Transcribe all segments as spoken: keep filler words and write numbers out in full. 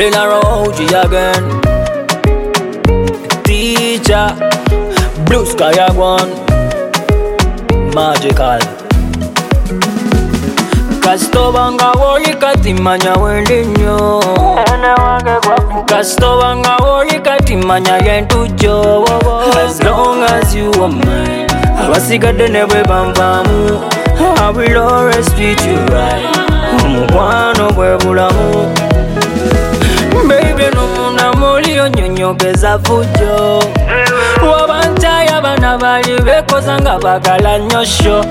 in a road again. Teacher, blue sky I want magical. Kastobanga wori katimanya wendinyo. Kastobanga wori katimanya yentujo. As long as you are mine, abasigade nebwe bamvamu. I will always treat you right. Mukwano bwe bulamu. Baby no muna muli onyonyogeza fujo. Wabanchaya abana bali bekoza nga bagala nyosho.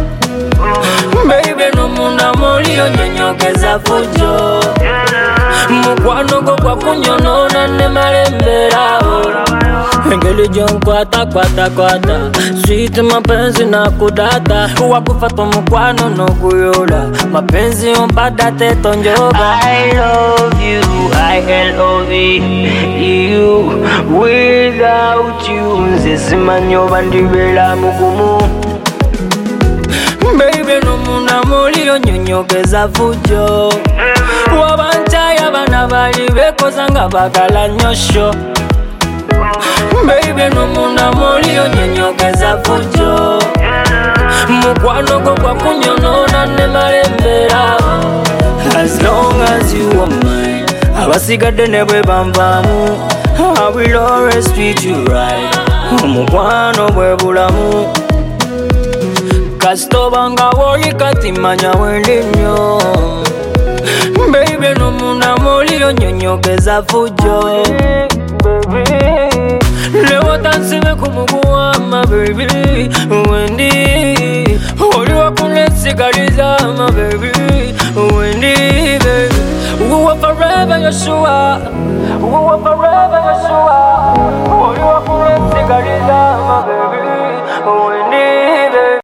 Baby no muna muli onyonyogeza fujo. Mukwano go kwa kunyonona ne malemberawo. Engeli jonkwata kwata kwata. Sweet mapenzi na kudata. Wakufata mukwano no kuyola. Mapenzi umpata teto njoba. I love you, I love you. Without you nzesimanyoba ndibela mugumu. Baby no muna muli onyonyogeza fujo. Wabanchaya abana bali bekoza nga bagala nyosho. Baby no muna muli onyonyogeza fujo. Mukwano go kwa kunyonona ne malembera. As long as you are mine, abasigade nebwe bamvamu. I will always treat you right. Mukwano bwe bulamu. Kastobanga wori katimanya wendinyo. Baby no muna muli onyonyogeza fujo. Lewo tansibe kumuguama baby. Wendi oli wakunesigaliza my baby. Wendi baby. We were forever Yeshua. We were forever Yeshua.